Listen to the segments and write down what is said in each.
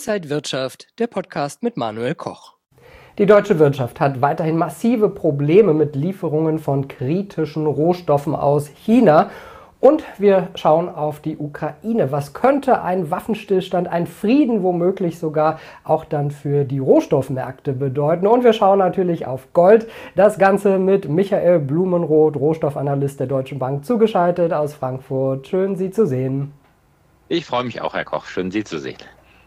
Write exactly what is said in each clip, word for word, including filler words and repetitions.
Inside Wirtschaft, der Podcast mit Manuel Koch. Die deutsche Wirtschaft hat weiterhin massive Probleme mit Lieferungen von kritischen Rohstoffen aus China. Und wir schauen auf die Ukraine. Was könnte ein Waffenstillstand, ein Frieden womöglich sogar auch dann für die Rohstoffmärkte bedeuten? Und wir schauen natürlich auf Gold. Das Ganze mit Michael Blumenroth, Rohstoffanalyst der Deutschen Bank, zugeschaltet aus Frankfurt. Schön, Sie zu sehen. Ich freue mich auch, Herr Koch. Schön, Sie zu sehen.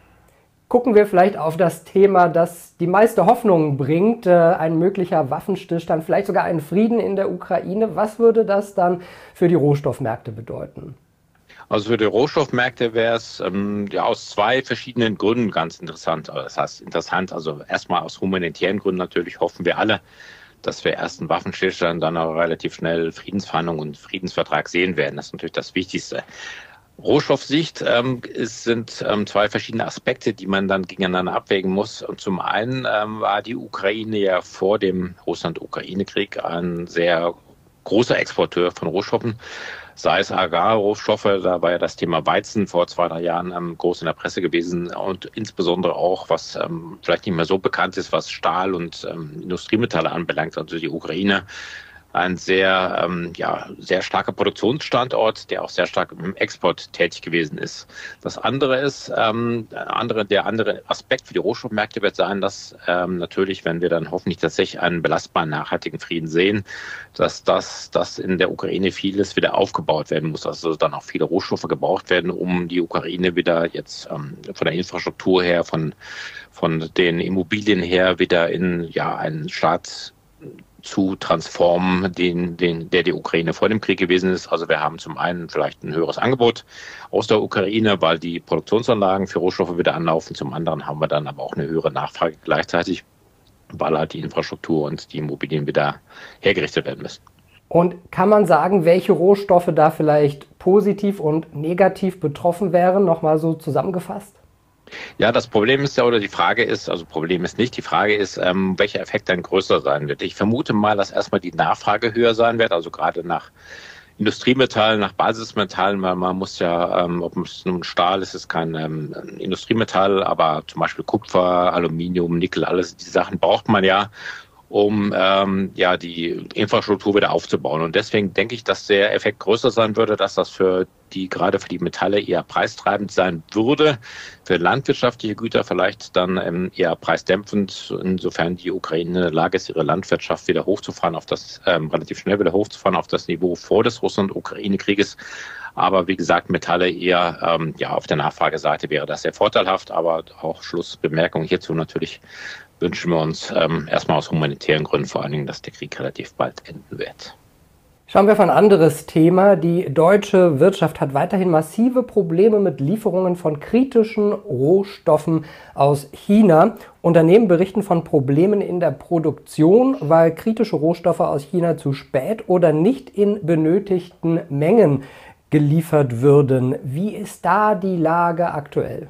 Gucken wir vielleicht auf das Thema, das die meiste Hoffnung bringt, ein möglicher Waffenstillstand, vielleicht sogar einen Frieden in der Ukraine. Was würde das dann für die Rohstoffmärkte bedeuten? Also für die Rohstoffmärkte wäre es ähm, ja aus zwei verschiedenen Gründen ganz interessant. Das heißt interessant, also erstmal aus humanitären Gründen natürlich hoffen wir alle, dass wir erst einen Waffenstillstand, dann auch relativ schnell Friedensverhandlungen und Friedensvertrag sehen werden. Das ist natürlich das Wichtigste. Rohstoffsicht ähm, es sind ähm, zwei verschiedene Aspekte, die man dann gegeneinander abwägen muss. Und zum einen ähm, war die Ukraine ja vor dem Russland-Ukraine-Krieg ein sehr großer Exporteur von Rohstoffen, sei es Agrarrohstoffe, da war ja das Thema Weizen vor zwei, drei Jahren ähm, groß in der Presse gewesen und insbesondere auch, was ähm, vielleicht nicht mehr so bekannt ist, was Stahl und ähm, Industriemetalle anbelangt, also die Ukraine. Ein sehr, ähm, ja, sehr starker Produktionsstandort, der auch sehr stark im Export tätig gewesen ist. Das andere ist, ähm, andere, der andere Aspekt für die Rohstoffmärkte wird sein, dass ähm, natürlich, wenn wir dann hoffentlich tatsächlich einen belastbaren, nachhaltigen Frieden sehen, dass das, dass in der Ukraine vieles wieder aufgebaut werden muss. Also dann auch viele Rohstoffe gebraucht werden, um die Ukraine wieder jetzt ähm, von der Infrastruktur her, von, von den Immobilien her wieder in ja einen Staat zu transformen, den, den, der die Ukraine vor dem Krieg gewesen ist. Also wir haben zum einen vielleicht ein höheres Angebot aus der Ukraine, weil die Produktionsanlagen für Rohstoffe wieder anlaufen. Zum anderen haben wir dann aber auch eine höhere Nachfrage gleichzeitig, weil halt die Infrastruktur und die Immobilien wieder hergerichtet werden müssen. Und kann man sagen, welche Rohstoffe da vielleicht positiv und negativ betroffen wären? Nochmal so zusammengefasst? Ja, das Problem ist ja, oder die Frage ist, also Problem ist nicht, die Frage ist, ähm, welcher Effekt dann größer sein wird. Ich vermute mal, dass erstmal die Nachfrage höher sein wird, also gerade nach Industriemetallen, nach Basismetallen, weil man muss ja, ähm, ob es nun Stahl ist, ist kein ähm, Industriemetall, aber zum Beispiel Kupfer, Aluminium, Nickel, alles diese Sachen braucht man ja, um ähm, ja die Infrastruktur wieder aufzubauen. Und deswegen denke ich, dass der Effekt größer sein würde, dass das für die gerade für die Metalle eher preistreibend sein würde, für landwirtschaftliche Güter vielleicht dann ähm, eher preisdämpfend, insofern die Ukraine in der Lage ist, ihre Landwirtschaft wieder hochzufahren, auf das ähm, relativ schnell wieder hochzufahren auf das Niveau vor des Russland-Ukraine-Krieges. Aber wie gesagt, Metalle eher ähm, ja auf der Nachfrageseite wäre das sehr vorteilhaft, aber auch Schlussbemerkung hierzu natürlich wünschen wir uns ähm, erstmal aus humanitären Gründen vor allen Dingen, dass der Krieg relativ bald enden wird. Schauen wir auf ein anderes Thema. Die deutsche Wirtschaft hat weiterhin massive Probleme mit Lieferungen von kritischen Rohstoffen aus China. Unternehmen berichten von Problemen in der Produktion, weil kritische Rohstoffe aus China zu spät oder nicht in benötigten Mengen geliefert würden. Wie ist da die Lage aktuell?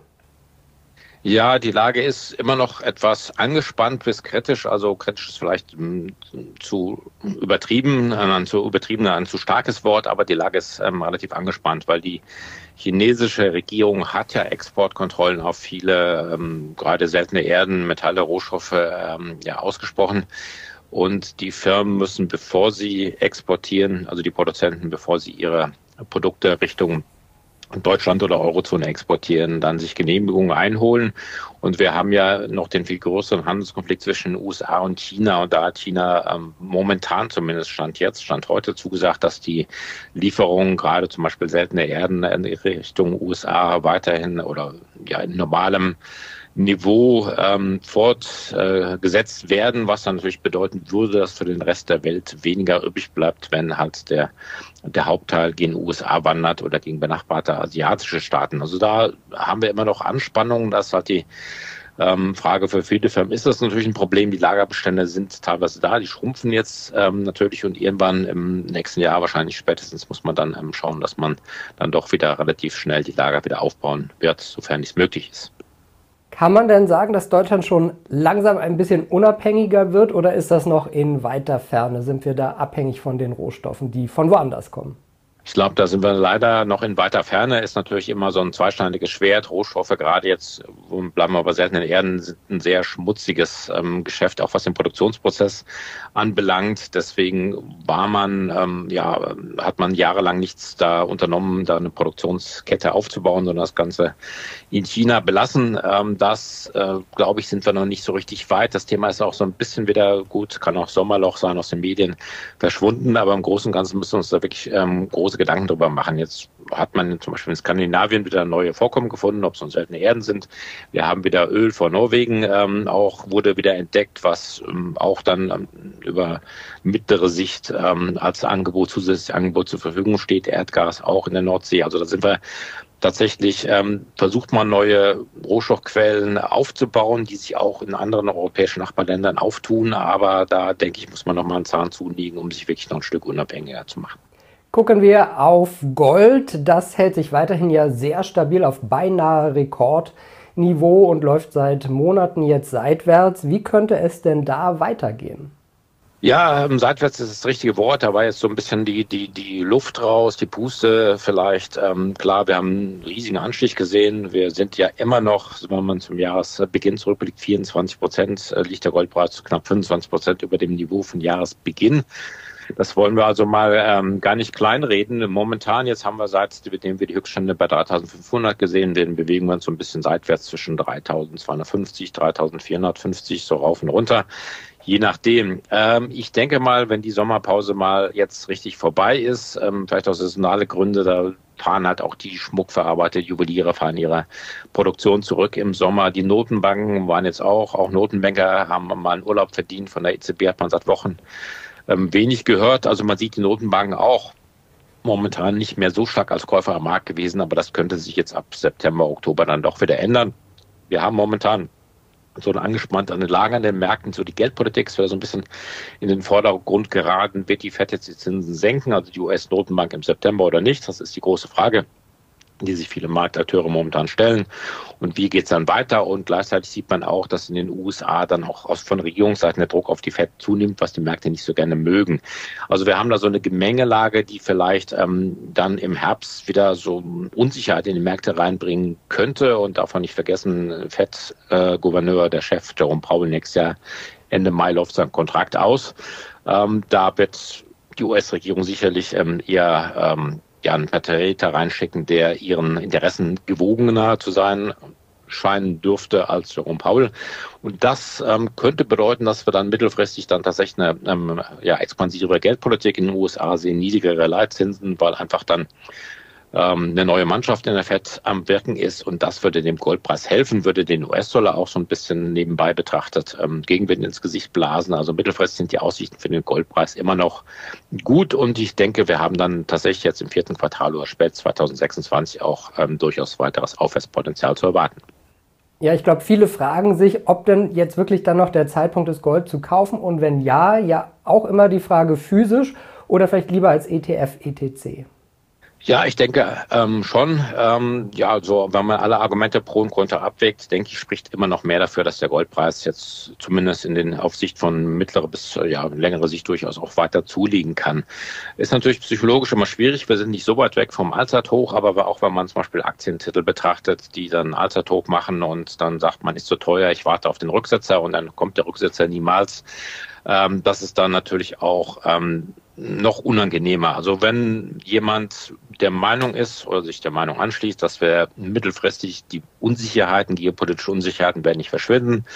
Ja, die Lage ist immer noch etwas angespannt bis kritisch. Also kritisch ist vielleicht m, zu übertrieben, ein zu übertriebener, ein zu starkes Wort, aber die Lage ist ähm, relativ angespannt, weil die chinesische Regierung hat ja Exportkontrollen auf viele, ähm, gerade seltene Erden, Metalle, Rohstoffe ähm, ja ausgesprochen. Und die Firmen müssen, bevor sie exportieren, also die Produzenten, bevor sie ihre Produkte Richtung Deutschland oder Eurozone exportieren, dann sich Genehmigungen einholen. Und wir haben ja noch den viel größeren Handelskonflikt zwischen den U S A und China. Und da hat China ähm, momentan zumindest Stand jetzt, Stand heute zugesagt, dass die Lieferungen gerade zum Beispiel seltene Erden in Richtung U S A weiterhin oder ja in normalem Niveau ähm, fortgesetzt äh, werden, was dann natürlich bedeuten würde, dass für den Rest der Welt weniger übrig bleibt, wenn halt der der Hauptteil gegen U S A wandert oder gegen benachbarte asiatische Staaten. Also da haben wir immer noch Anspannungen. Das ist halt die ähm, Frage für viele Firmen. Ist das natürlich ein Problem? Die Lagerbestände sind teilweise da, die schrumpfen jetzt ähm, natürlich und irgendwann im nächsten Jahr wahrscheinlich spätestens muss man dann ähm, schauen, dass man dann doch wieder relativ schnell die Lager wieder aufbauen wird, sofern dies möglich ist. Kann man denn sagen, dass Deutschland schon langsam ein bisschen unabhängiger wird oder ist das noch in weiter Ferne? Sind wir da abhängig von den Rohstoffen, die von woanders kommen? Ich glaube, da sind wir leider noch in weiter Ferne. Ist natürlich immer so ein zweischneidiges Schwert. Rohstoffe, gerade jetzt, wo bleiben wir bei seltenen Erden, sind ein sehr schmutziges ähm, Geschäft, auch was den Produktionsprozess anbelangt. Deswegen war man, ähm, ja, hat man jahrelang nichts da unternommen, da eine Produktionskette aufzubauen, sondern das Ganze in China belassen. Ähm, das, äh, glaube ich, sind wir noch nicht so richtig weit. Das Thema ist auch so ein bisschen wieder gut, kann auch Sommerloch sein, aus den Medien verschwunden, aber im Großen und Ganzen müssen wir uns da wirklich ähm, große Gedanken drüber machen. Jetzt hat man zum Beispiel in Skandinavien wieder neue Vorkommen gefunden, ob es nun seltene Erden sind. Wir haben wieder Öl vor Norwegen, ähm, auch wurde wieder entdeckt, was ähm, auch dann ähm, über mittlere Sicht ähm, als Angebot, zusätzliches Angebot zur Verfügung steht. Erdgas auch in der Nordsee. Also da sind wir tatsächlich, ähm, versucht man neue Rohstoffquellen aufzubauen, die sich auch in anderen europäischen Nachbarländern auftun. Aber da, denke ich, muss man noch mal einen Zahn zulegen, um sich wirklich noch ein Stück unabhängiger zu machen. Gucken wir auf Gold. Das hält sich weiterhin ja sehr stabil auf beinahe Rekordniveau und läuft seit Monaten jetzt seitwärts. Wie könnte es denn da weitergehen? Ja, seitwärts ist das richtige Wort. Da war jetzt so ein bisschen die, die, die Luft raus, die Puste vielleicht. Ähm, klar, wir haben einen riesigen Anstieg gesehen. Wir sind ja immer noch, wenn man zum Jahresbeginn zurückblickt, vierundzwanzig Prozent liegt der Goldpreis knapp fünfundzwanzig Prozent über dem Niveau von Jahresbeginn. Das wollen wir also mal ähm, gar nicht kleinreden. Momentan, jetzt haben wir seitdem wir die Höchststände bei dreitausendfünfhundert gesehen, den bewegen wir uns so ein bisschen seitwärts zwischen dreitausendzweihundertfünfzig, dreitausendvierhundertfünfzig, so rauf und runter. Je nachdem. Ähm, ich denke mal, wenn die Sommerpause mal jetzt richtig vorbei ist, ähm, vielleicht aus saisonale Gründe, da fahren halt auch die schmuckverarbeiteten Juweliere, fahren ihre Produktion zurück im Sommer. Die Notenbanken waren jetzt auch, auch Notenbanker haben mal einen Urlaub verdient. Von der E Z B hat man seit Wochen ähm, wenig gehört. Also man sieht die Notenbanken auch momentan nicht mehr so stark als Käufer am Markt gewesen, aber das könnte sich jetzt ab September, Oktober dann doch wieder ändern. Wir haben momentan so eine angespannte Lage an den Märkten, so die Geldpolitik ist wieder so ein bisschen in den Vordergrund geraten. Wird die Fed jetzt die Zinsen senken, also die U S-Notenbank im September oder nicht? Das ist die große Frage, die sich viele Marktakteure momentan stellen. Und wie geht's dann weiter? Und gleichzeitig sieht man auch, dass in den U S A dann auch aus, von Regierungsseiten der Druck auf die Fed zunimmt, was die Märkte nicht so gerne mögen. Also wir haben da so eine Gemengelage, die vielleicht ähm, dann im Herbst wieder so Unsicherheit in die Märkte reinbringen könnte. Und davon nicht vergessen, Fed-Gouverneur, äh, der Chef Jerome Powell nächstes Jahr, Ende Mai läuft sein Kontrakt aus. Ähm, da wird die U S-Regierung sicherlich ähm, eher ähm, ja, einen Vertreter reinschicken, der ihren Interessen gewogener zu sein scheinen dürfte als Jerome Powell. Und das ähm, könnte bedeuten, dass wir dann mittelfristig dann tatsächlich eine ähm, ja, expansivere Geldpolitik in den U S A sehen, niedrigere Leitzinsen, weil einfach dann ähm, eine neue Mannschaft in der Fed am Wirken ist. Und das würde dem Goldpreis helfen, würde den U S-Dollar auch so ein bisschen nebenbei betrachtet ähm, Gegenwind ins Gesicht blasen. Also mittelfristig sind die Aussichten für den Goldpreis immer noch gut. Und ich denke, wir haben dann tatsächlich jetzt im vierten Quartal oder spät zweitausendsechsundzwanzig auch ähm, durchaus weiteres Aufwärtspotenzial zu erwarten. Ja, ich glaube, viele fragen sich, ob denn jetzt wirklich dann noch der Zeitpunkt ist, Gold zu kaufen. Und wenn ja, ja auch immer die Frage physisch oder vielleicht lieber als E T F, E T C. Ja, ich denke ähm, schon. Ähm, ja, also wenn man alle Argumente pro und contra abwägt, denke ich, spricht immer noch mehr dafür, dass der Goldpreis jetzt zumindest in den auf Sicht von mittlerer bis ja längere Sicht durchaus auch weiter zulegen kann. Ist natürlich psychologisch immer schwierig. Wir sind nicht so weit weg vom Allzeithoch, aber auch wenn man zum Beispiel Aktientitel betrachtet, die dann Allzeithoch machen und dann sagt man, ist zu teuer, ich warte auf den Rücksetzer und dann kommt der Rücksetzer niemals. Ähm, das ist dann natürlich auch ähm, noch unangenehmer. Also wenn jemand der Meinung ist oder sich der Meinung anschließt, dass wir mittelfristig die Unsicherheiten, geopolitische Unsicherheiten werden nicht verschwinden,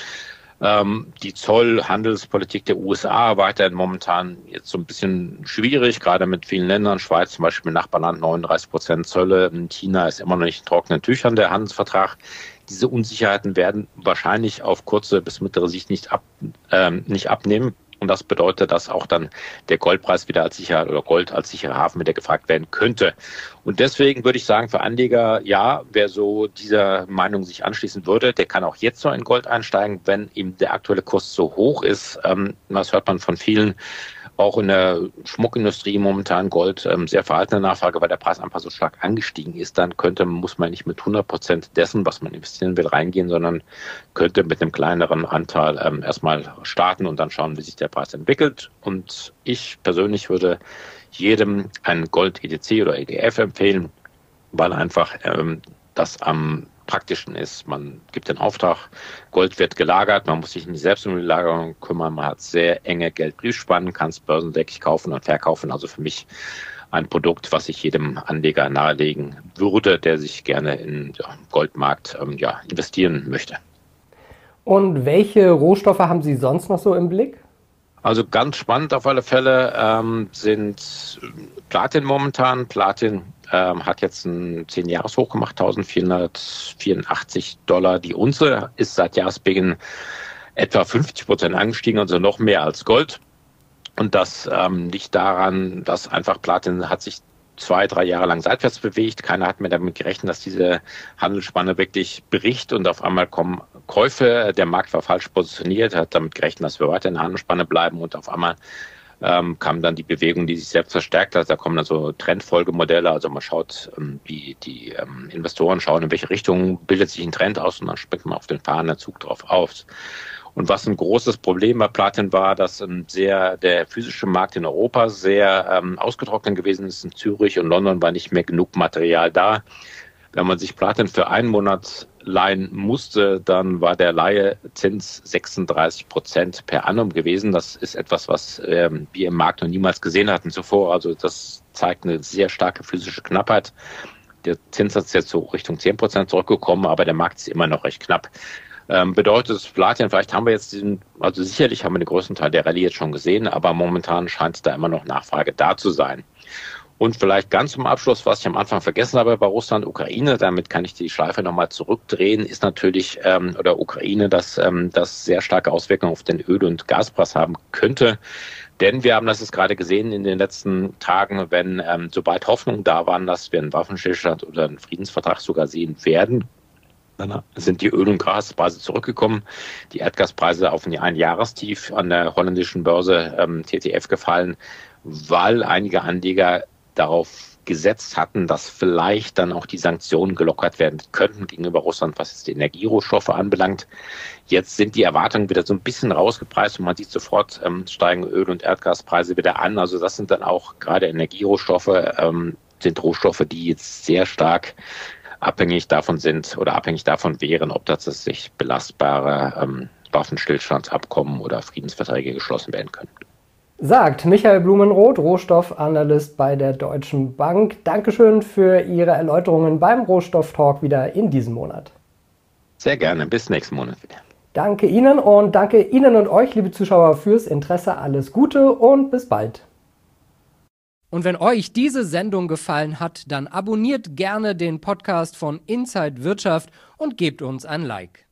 ähm, die Zoll-Handelspolitik der U S A weiterhin momentan jetzt so ein bisschen schwierig, gerade mit vielen Ländern, Schweiz zum Beispiel, Nachbarland neununddreißig Prozent Zölle, China ist immer noch nicht in trockenen Tüchern der Handelsvertrag. Diese Unsicherheiten werden wahrscheinlich auf kurze bis mittlere Sicht nicht, ab, ähm, nicht abnehmen. Und das bedeutet, dass auch dann der Goldpreis wieder als Sicherheit oder Gold als sicherer Hafen wieder gefragt werden könnte. Und deswegen würde ich sagen, für Anleger, ja, wer so dieser Meinung sich anschließen würde, der kann auch jetzt noch in Gold einsteigen, wenn eben der aktuelle Kurs so hoch ist. Ähm, das hört man von vielen auch in der Schmuckindustrie momentan Gold ähm, sehr verhaltene Nachfrage, weil der Preis einfach so stark angestiegen ist, dann könnte, muss man nicht mit hundert Prozent dessen, was man investieren will, reingehen, sondern könnte mit einem kleineren Anteil ähm, erstmal starten und dann schauen, wie sich der Preis entwickelt. Und ich persönlich würde jedem einen Gold-E T C oder E T F empfehlen, weil einfach ähm, das am praktischen ist. Man gibt den Auftrag, Gold wird gelagert, man muss sich nicht selbst um die Lagerung kümmern, man hat sehr enge Geldbriefspannen, kann es börsendeckig kaufen und verkaufen. Also für mich ein Produkt, was ich jedem Anleger nahelegen würde, der sich gerne in ja, Goldmarkt ähm, ja, investieren möchte. Und welche Rohstoffe haben Sie sonst noch so im Blick? Also ganz spannend auf alle Fälle ähm, sind Platin momentan. Platin ähm, hat jetzt ein zehn-Jahres-Hoch gemacht, eintausendvierhundertvierundachtzig Dollar. Die Unze ist seit Jahresbeginn etwa fünfzig Prozent angestiegen, also noch mehr als Gold. Und das ähm, liegt daran, dass einfach Platin hat sich zwei, drei Jahre lang seitwärts bewegt. Keiner hat mehr damit gerechnet, dass diese Handelsspanne wirklich bricht und auf einmal kommen Käufe. Der Markt war falsch positioniert, hat damit gerechnet, dass wir weiter in der Handelsspanne bleiben und auf einmal ähm, kam dann die Bewegung, die sich selbst verstärkt hat. Da kommen dann so Trendfolgemodelle, also man schaut, ähm, wie die ähm, Investoren schauen, in welche Richtung bildet sich ein Trend aus und dann springt man auf den fahrenden Zug drauf auf. Und was ein großes Problem bei Platin war, dass ähm, sehr der physische Markt in Europa sehr ähm, ausgetrocknet gewesen ist. In Zürich und London war nicht mehr genug Material da. Wenn man sich Platin für einen Monat leihen musste, dann war der Leihezins sechsunddreißig Prozent per annum gewesen. Das ist etwas, was ähm, wir im Markt noch niemals gesehen hatten zuvor. Also das zeigt eine sehr starke physische Knappheit. Der Zinssatz ist jetzt so Richtung zehn Prozent zurückgekommen, aber der Markt ist immer noch recht knapp. Ähm, bedeutet es Platin, vielleicht haben wir jetzt diesen, also sicherlich haben wir den größten Teil der Rallye jetzt schon gesehen, aber momentan scheint da immer noch Nachfrage da zu sein. Und vielleicht ganz zum Abschluss, was ich am Anfang vergessen habe bei Russland, Ukraine, damit kann ich die Schleife nochmal zurückdrehen, ist natürlich, ähm, oder Ukraine, dass ähm, das sehr starke Auswirkungen auf den Öl- und Gaspreis haben könnte. Denn wir haben das jetzt gerade gesehen in den letzten Tagen, wenn ähm, sobald Hoffnungen da waren, dass wir einen Waffenstillstand oder einen Friedensvertrag sogar sehen werden, dann sind die Öl- und Gaspreise zurückgekommen, die Erdgaspreise auf ein Einjahrestief an der holländischen Börse ähm, T T F gefallen, weil einige Anleger darauf gesetzt hatten, dass vielleicht dann auch die Sanktionen gelockert werden könnten gegenüber Russland, was jetzt die Energierohstoffe anbelangt. Jetzt sind die Erwartungen wieder so ein bisschen rausgepreist und man sieht sofort, ähm, steigen Öl- und Erdgaspreise wieder an. Also das sind dann auch gerade Energierohstoffe, ähm, sind Rohstoffe, die jetzt sehr stark abhängig davon sind oder abhängig davon wären, ob tatsächlich belastbare ähm, Waffenstillstandsabkommen oder Friedensverträge geschlossen werden können. Sagt Michael Blumenroth, Rohstoffanalyst bei der Deutschen Bank. Dankeschön für Ihre Erläuterungen beim Rohstofftalk wieder in diesem Monat. Sehr gerne, bis nächsten Monat wieder. Danke Ihnen und danke Ihnen und euch, liebe Zuschauer, fürs Interesse. Alles Gute und bis bald. Und wenn euch diese Sendung gefallen hat, dann abonniert gerne den Podcast von Inside Wirtschaft und gebt uns ein Like.